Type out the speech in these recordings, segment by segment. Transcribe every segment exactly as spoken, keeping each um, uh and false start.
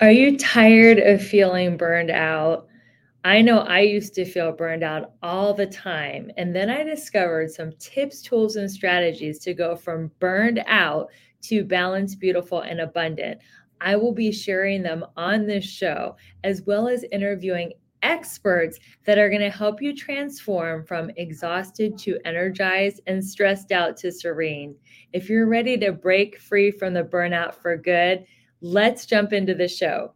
Are you tired of feeling burned out? I know I used to feel burned out all the time. And then I discovered some tips, tools, and strategies to go from burned out to balanced, beautiful, and abundant. I will be sharing them on this show, as well as interviewing experts that are going to help you transform from exhausted to energized and stressed out to serene. If you're ready to break free from the burnout for good, let's jump into the show.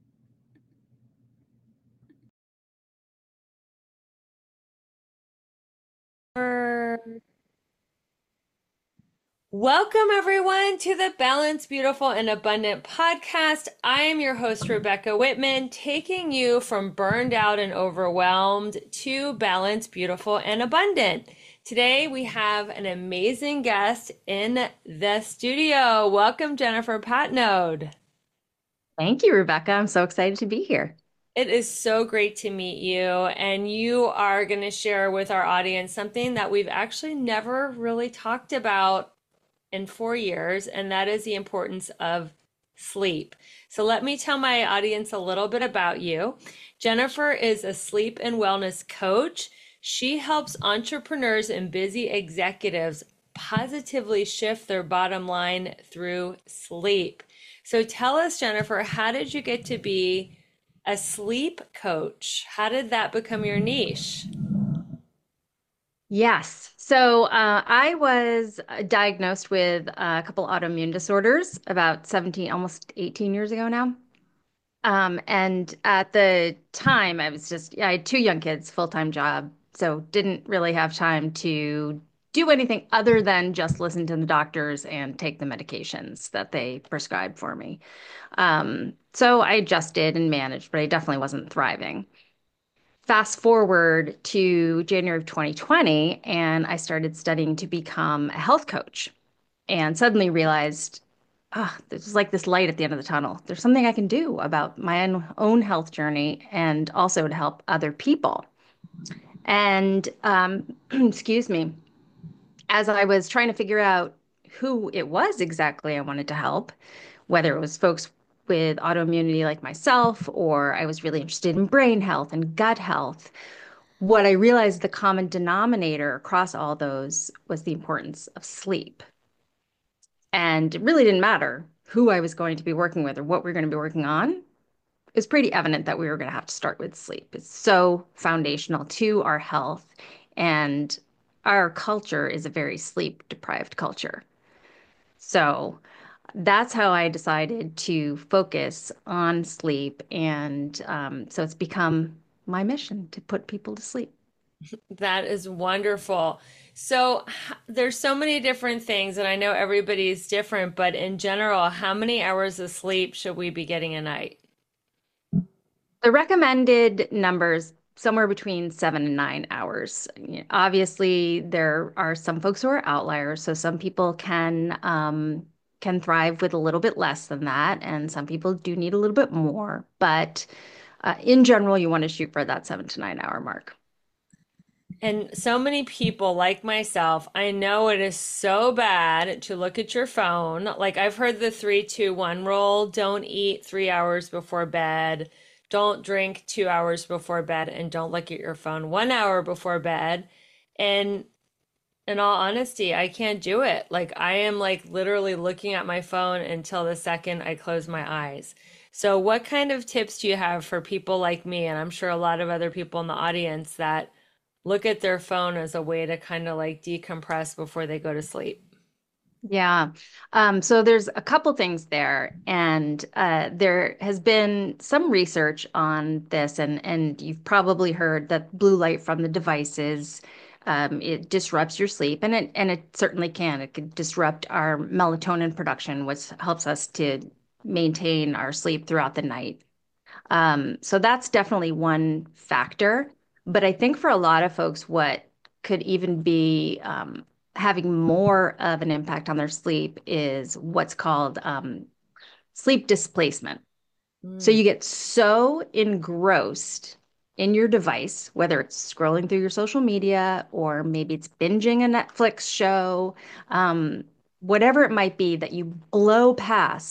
Welcome, everyone, to the Balanced, Beautiful, and Abundant podcast. I am your host, Rebecca Whitman, taking you from burned out and overwhelmed to balanced, beautiful, and abundant. Today, we have an amazing guest in the studio. Welcome, Jennifer Patnode. Thank you, Rebecca. I'm so excited to be here. It is so great to meet you, and you are going to share with our audience something that we've actually never really talked about in four years, and that is the importance of sleep. So, let me tell my audience a little bit about you. Jennifer is a sleep and wellness coach. She helps entrepreneurs and busy executives positively shift their bottom line through sleep. So, tell us, Jennifer, how did you get to be a sleep coach? How did that become your niche? Yes. So uh, I was uh, diagnosed with a couple autoimmune disorders about seventeen, almost eighteen years ago now. Um, and at the time, I was just, yeah, I had two young kids, full-time job, so didn't really have time to do anything other than just listen to the doctors and take the medications that they prescribed for me. Um, so I adjusted and managed, but I definitely wasn't thriving. Fast forward to January of twenty twenty, and I started studying to become a health coach and suddenly realized, ah, there's like this light at the end of the tunnel. There's something I can do about my own, own health journey and also to help other people. And um, excuse me, as I was trying to figure out who it was exactly I wanted to help, whether it was folks with autoimmunity like myself, or I was really interested in brain health and gut health, what I realized the common denominator across all those was the importance of sleep. And it really didn't matter who I was going to be working with or what we are going to be working on. It was pretty evident that we were going to have to start with sleep. It's so foundational to our health. And our culture is a very sleep deprived culture. So that's how I decided to focus on sleep. And um, so it's become my mission to put people to sleep. That is wonderful. So h- there's so many different things, and I know everybody's different, but in general, how many hours of sleep should we be getting a night? The recommended numbers somewhere between seven and nine hours. You know, obviously, there are some folks who are outliers, so some people can um, can thrive with a little bit less than that, and some people do need a little bit more. But uh, in general, you want to shoot for that seven to nine hour mark. And so many people, like myself, I know it is so bad to look at your phone. Like I've heard the three, two, one rule. Don't eat three hours before bed. Don't drink two hours before bed, and don't look at your phone one hour before bed. And in all honesty, I can't do it. Like I am like literally looking at my phone until the second I close my eyes. So what kind of tips do you have for people like me, and I'm sure a lot of other people in the audience that look at their phone as a way to kind of like decompress before they go to sleep? Yeah. Um, so there's a couple things there, and uh, there has been some research on this, and and you've probably heard that blue light from the devices, um, it disrupts your sleep, and it and it certainly can. It could disrupt our melatonin production, which helps us to maintain our sleep throughout the night. Um, so that's definitely one factor. But I think for a lot of folks, what could even be um, having more of an impact on their sleep is what's called um, sleep displacement. So Mm. you get so engrossed in your device, whether it's scrolling through your social media or maybe it's binging a Netflix show, um, whatever it might be, that you blow past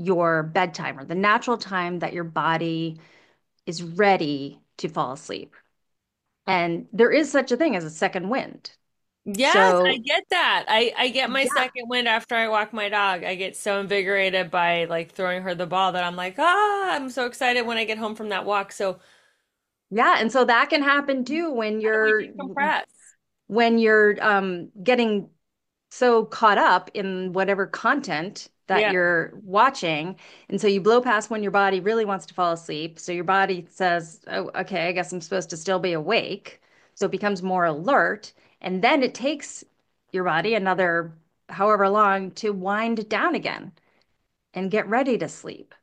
your bedtime or the natural time that your body is ready to fall asleep. And there is such a thing as a second wind. Yes, I So, get that. I I get my yeah. second wind after I walk my dog. I get so invigorated by like throwing her the ball that I'm like, ah, I'm so excited when I get home from that walk. So Yeah, and so that can happen too when how do we you're decompress? when you're um, getting so caught up in whatever content that Yeah. you're watching. And so you blow past when your body really wants to fall asleep. So your body says, oh, okay, I guess I'm supposed to still be awake. So it becomes more alert. And then it takes your body another however long to wind down again and get ready to sleep.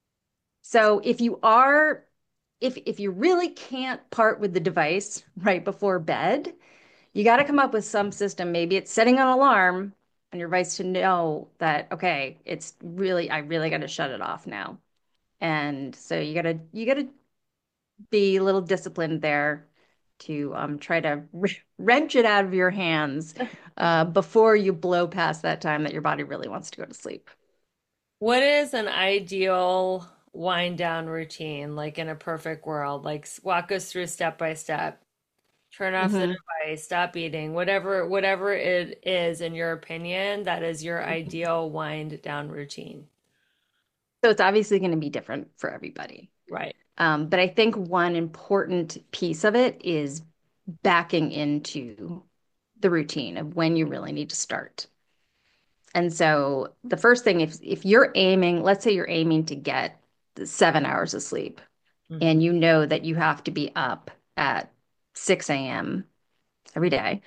So if you are, if if you really can't part with the device right before bed, you got to come up with some system. Maybe it's setting an alarm on your device to know that, okay, it's really, I really got to shut it off now. And so you got to, you got to be a little disciplined there to um, try to wrench it out of your hands uh, before you blow past that time that your body really wants to go to sleep. What is an ideal wind down routine, like in a perfect world? Like s- walk us through step by step. Turn off the Mhm. device, stop eating, whatever whatever it is in your opinion, that is your ideal wind down routine. So it's obviously going to be different for everybody. Right. Um, but I think one important piece of it is backing into the routine of when you really need to start. And so the first thing, if if you're aiming, let's say you're aiming to get seven hours of sleep, Hmm. and you know that you have to be up at six a m every day.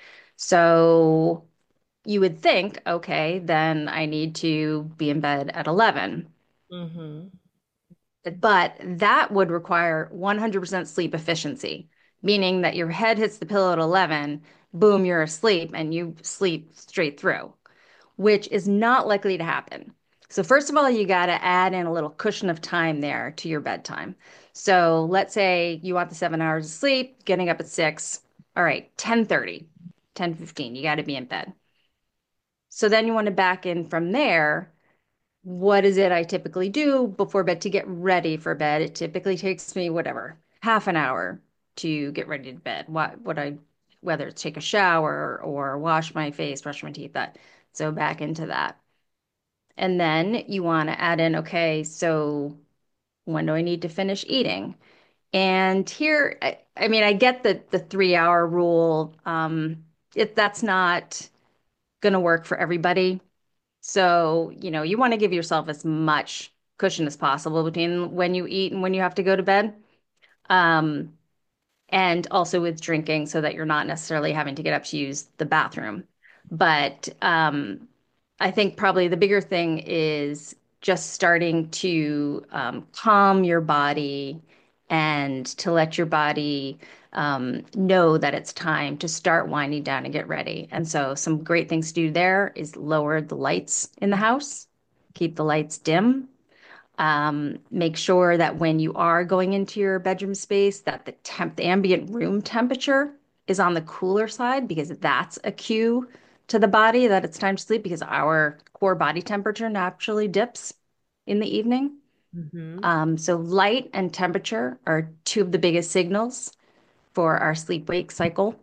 So you would think, okay, then I need to be in bed at eleven. Hmm. But that would require one hundred percent sleep efficiency, meaning that your head hits the pillow at eleven, boom, you're asleep and you sleep straight through, which is not likely to happen. So, first of all, you got to add in a little cushion of time there to your bedtime. So, let's say you want the seven hours of sleep, getting up at six. All right, ten thirty, ten fifteen, you got to be in bed. So, then you want to back in from there. What is it I typically do before bed to get ready for bed? It typically takes me whatever, half an hour to get ready to bed. What what I whether it's take a shower or wash my face, brush my teeth, that. So back into that. And then you want to add in, okay, so when do I need to finish eating? And here, I, I mean, I get the the three hour rule. Um, it that's not going to work for everybody. So, you know, you want to give yourself as much cushion as possible between when you eat and when you have to go to bed. Um, and also with drinking so that you're not necessarily having to get up to use the bathroom. But um, I think probably the bigger thing is just starting to um, calm your body and to let your body um, know that it's time to start winding down and get ready. And so, some great things to do there is lower the lights in the house, keep the lights dim, um, make sure that when you are going into your bedroom space, that the temp, the ambient room temperature is on the cooler side because that's a cue to the body that it's time to sleep because our core body temperature naturally dips in the evening. Hmm. Um, so light and temperature are two of the biggest signals for our sleep-wake cycle.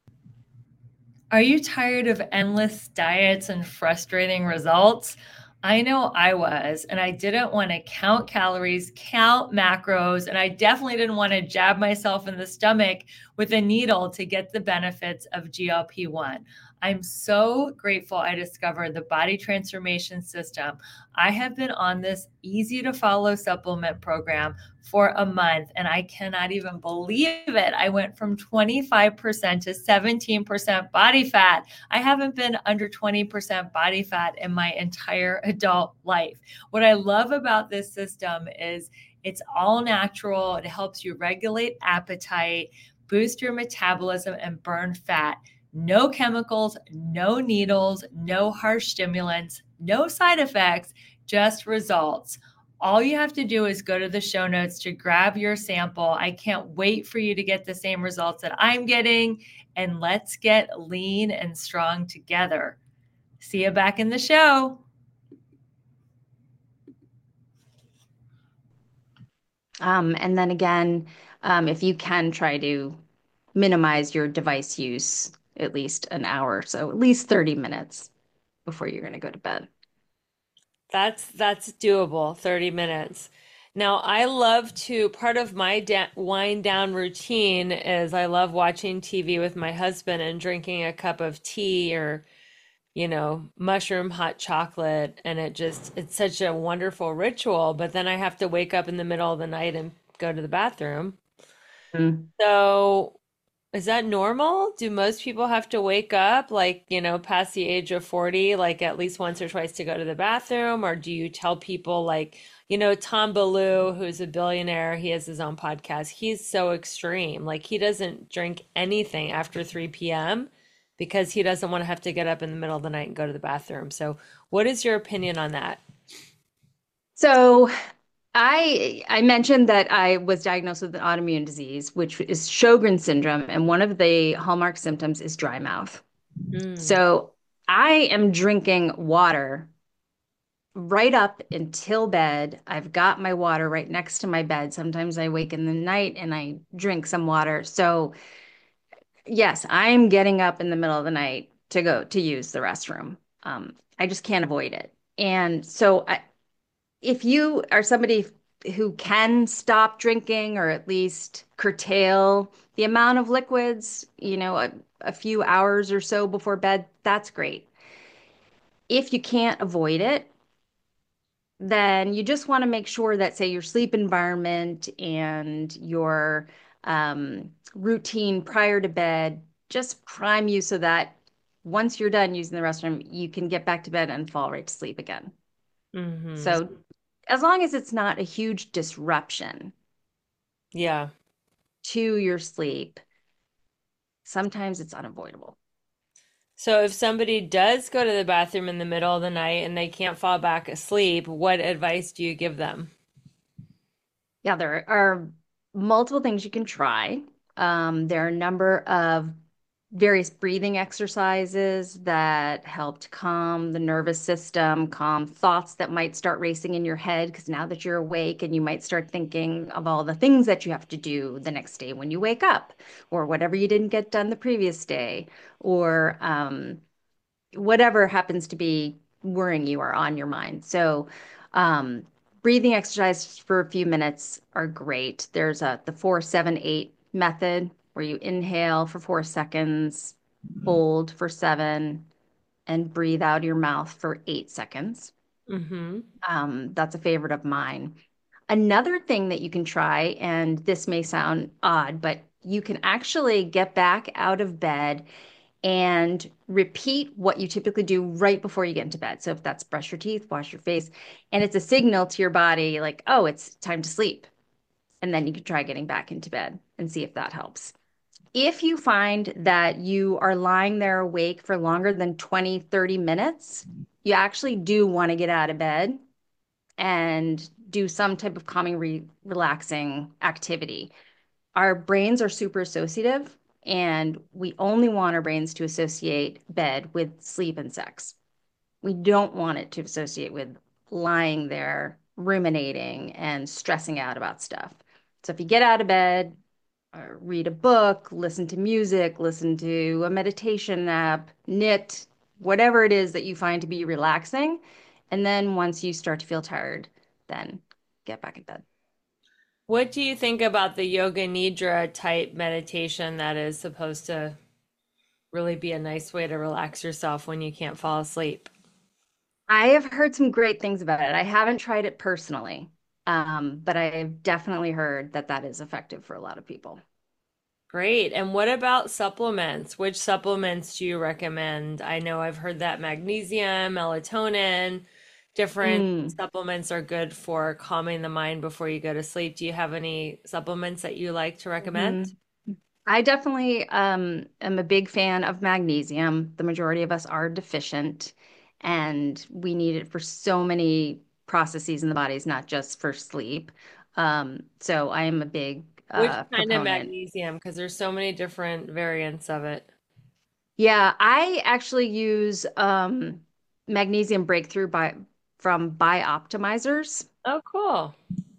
Are you tired of endless diets and frustrating results? I know I was, and I didn't want to count calories, count macros, and I definitely didn't want to jab myself in the stomach with a needle to get the benefits of G L P one. I'm so grateful I discovered the body transformation system. I have been on this easy to follow supplement program for a month, and I cannot even believe it. I went from twenty-five percent to seventeen percent body fat. I haven't been under twenty percent body fat in my entire adult life. What I love about this system is it's all natural. It helps you regulate appetite, boost your metabolism, and burn fat. No chemicals, no needles, no harsh stimulants, no side effects, just results. All you have to do is go to the show notes to grab your sample. I can't wait for you to get the same results that I'm getting. And let's get lean and strong together. See you back in the show. Um, and then again, um, if you can try to minimize your device use at least an hour, so at least thirty minutes before you're going to go to bed. That's that's doable, thirty minutes. Now, I love to, part of my da wind down routine is I love watching T V with my husband and drinking a cup of tea or, you know, mushroom hot chocolate. And it just, it's such a wonderful ritual. But then I have to wake up in the middle of the night and go to the bathroom. Mm. So, is that normal? Do most people have to wake up like, you know, past the age of forty, like at least once or twice to go to the bathroom? Or do you tell people like, you know, Tom Ballou, who's a billionaire, he has his own podcast. He's so extreme. Like he doesn't drink anything after three p m because he doesn't want to have to get up in the middle of the night and go to the bathroom. So, what is your opinion on that? So I I mentioned that I was diagnosed with an autoimmune disease, which is Sjogren's syndrome, and one of the hallmark symptoms is dry mouth. Mm, So I am drinking water right up until bed. I've got my water right next to my bed. Sometimes I wake in the night and I drink some water. So yes, I'm getting up in the middle of the night to go to use the restroom. Um, I just can't avoid it. And so I, if you are somebody who can stop drinking or at least curtail the amount of liquids, you know, a, a few hours or so before bed, that's great. If you can't avoid it, then you just want to make sure that, say, your sleep environment and your um, routine prior to bed just prime you so that once you're done using the restroom, you can get back to bed and fall right to sleep again. hmm. So, as long as it's not a huge disruption Yeah. to your sleep, sometimes it's unavoidable. So if somebody does go to the bathroom in the middle of the night and they can't fall back asleep, what advice do you give them? Yeah, there are multiple things you can try. Um, there are a number of various breathing exercises that help to calm the nervous system, calm thoughts that might start racing in your head. Because now that you're awake and you might start thinking of all the things that you have to do the next day when you wake up, or whatever you didn't get done the previous day, or um, whatever happens to be worrying you or on your mind. So, um, breathing exercises for a few minutes are great. There's a the four, seven, eight method where you inhale for four seconds, hold for seven, and breathe out your mouth for eight seconds. Mm-hmm. Um, that's a favorite of mine. Another thing that you can try, and this may sound odd, but you can actually get back out of bed and repeat what you typically do right before you get into bed. So if that's brush your teeth, wash your face, and it's a signal to your body like, oh, it's time to sleep. And then you can try getting back into bed and see if that helps. If you find that you are lying there awake for longer than twenty, thirty minutes, you actually do want to get out of bed and do some type of calming, re relaxing activity. Our brains are super associative, and we only want our brains to associate bed with sleep and sex. We don't want it to associate with lying there, ruminating, and stressing out about stuff. So if you get out of bed, uh, read a book, listen to music, listen to a meditation app, knit, whatever it is that you find to be relaxing. And then once you start to feel tired, then get back in bed. What do you think about the yoga nidra type meditation that is supposed to really be a nice way to relax yourself when you can't fall asleep? I have heard some great things about it. I haven't tried it personally, um, but I've definitely heard that that is effective for a lot of people. Great. And what about supplements? Which supplements do you recommend? I know I've heard that magnesium, melatonin, different Mm. supplements are good for calming the mind before you go to sleep. Do you have any supplements that you like to recommend? Mhm. I definitely um, am a big fan of magnesium. The majority of us are deficient, and we need it for so many processes in the bodies, not just for sleep. Um, so I am a big Which uh, kind of proponent. magnesium? Because there's so many different variants of it. Yeah, I actually use um, magnesium breakthrough by from Bioptimizers. Oh, cool.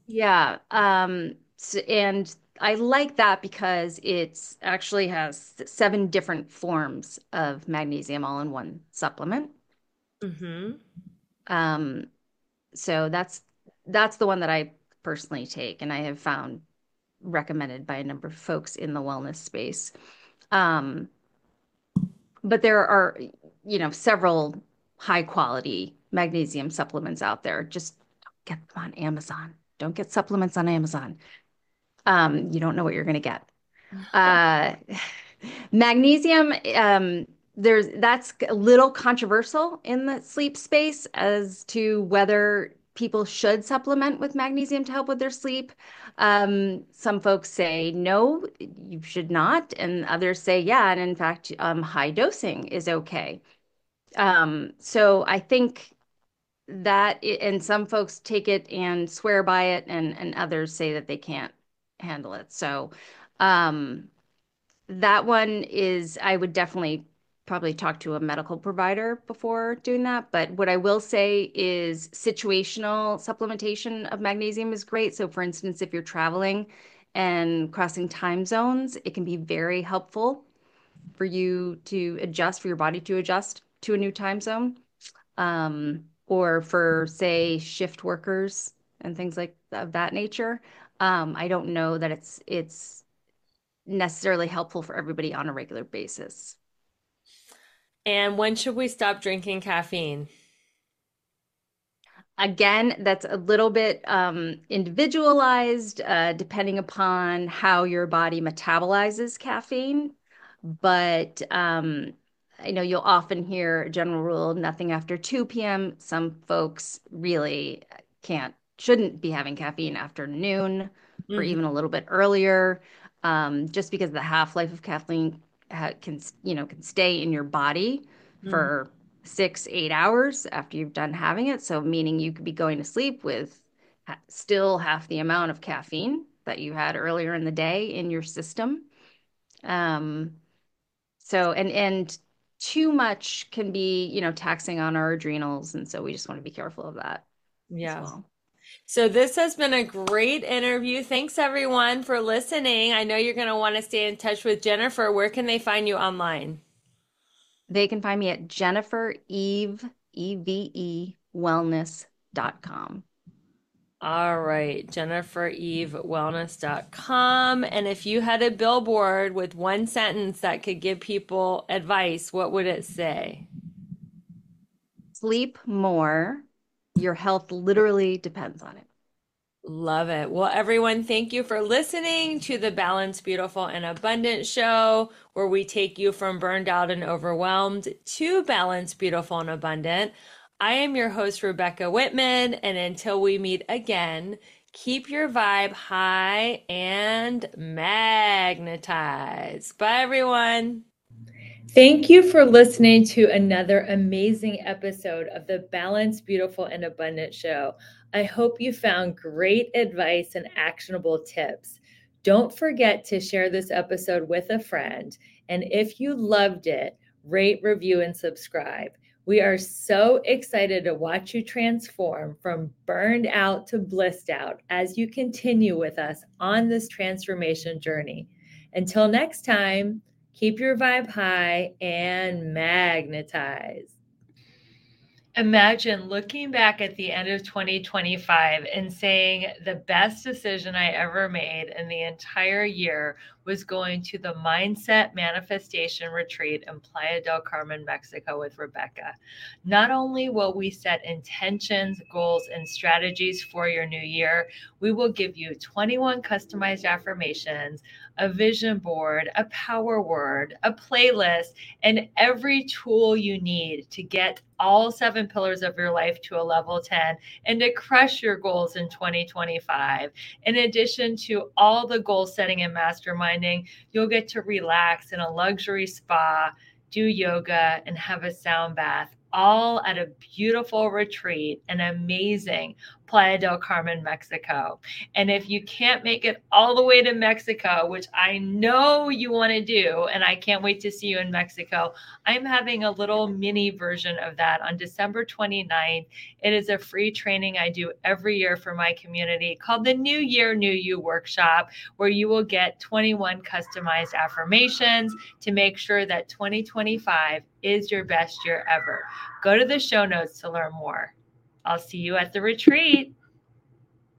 Yeah. Um, s- and I like that because it's actually has seven different forms of magnesium all in one supplement. Mm-hmm. Um, so that's that's the one that I personally take, and I have found recommended by a number of folks in the wellness space. Um, but there are, you know, several high quality magnesium supplements out there. Just don't get them on Amazon. Don't get supplements on Amazon. Um, you don't know what you're going to get. Uh, Magnesium, um, there's that's a little controversial in the sleep space as to whether people should supplement with magnesium to help with their sleep. Um, some folks say no, you should not, and others say yeah, and in fact, um, high dosing is okay. Um, so I think that, and some folks take it and swear by it, and and others say that they can't handle it. So, um, that one is, I would definitely probably talk to a medical provider before doing that. But what I will say is situational supplementation of magnesium is great. So, for instance, if you're traveling and crossing time zones, it can be very helpful for you to adjust, for your body to adjust to a new time zone. Um, or for, say, shift workers and things like of that nature. Um, I don't know that it's it's necessarily helpful for everybody on a regular basis. And when should we stop drinking caffeine? Again, that's a little bit um, individualized, uh, depending upon how your body metabolizes caffeine. But um, I know you'll often hear a general rule, nothing after two p m. Some folks really can't, shouldn't be having caffeine after noon or even a Mm-hmm. little bit earlier, um, just because the half-life of caffeine ha can, you know, can stay in your body Mm-hmm. for six, eight hours after you've done having it. So, meaning you could be going to sleep with ha still half the amount of caffeine that you had earlier in the day in your system. Um, so, and and too much can be, you know, taxing on our adrenals, and so we just want to be careful of that as Yeah. well. So this has been a great interview. Thanks everyone for listening. I know you're going to want to stay in touch with Jennifer. Where can they find you online? They can find me at Jennifer Eve, E V E, wellness dot com. All right, jennifer eve wellness dot com. And if you had a billboard with one sentence that could give people advice, what would it say? Sleep more. Your health literally depends on it. Love it. Well, everyone, thank you for listening to the Balanced, Beautiful, and Abundant show, where we take you from burned out and overwhelmed to balanced, beautiful, and abundant. I am your host, Rebecca Whitman, and until we meet again, keep your vibe high and magnetized. Bye, everyone. Thank you for listening to another amazing episode of the Balanced, Beautiful, and Abundant show. I hope you found great advice and actionable tips. Don't forget to share this episode with a friend. And if you loved it, rate, review, and subscribe. We are so excited to watch you transform from burned out to blissed out as you continue with us on this transformation journey. Until next time, keep your vibe high and magnetize. Imagine looking back at the end of twenty twenty-five and saying the best decision I ever made in the entire year was going to the Mindset Manifestation Retreat in Playa del Carmen, Mexico with Rebecca. Not only will we set intentions, goals, and strategies for your new year, we will give you twenty-one customized affirmations, a vision board, a power word, a playlist, and every tool you need to get all seven pillars of your life to a level ten and to crush your goals in twenty twenty-five. In addition to all the goal setting and masterminding, you'll get to relax in a luxury spa, do yoga, and have a sound bath, all at a beautiful retreat, an amazing Playa del Carmen, Mexico. And if you can't make it all the way to Mexico, which I know you want to do, and I can't wait to see you in Mexico, I'm having a little mini version of that on December twenty-ninth. It is a free training I do every year for my community called the New Year, New You Workshop, where you will get twenty-one customized affirmations to make sure that twenty twenty-five is your best year ever. Go to the show notes to learn more. I'll see you at the retreat.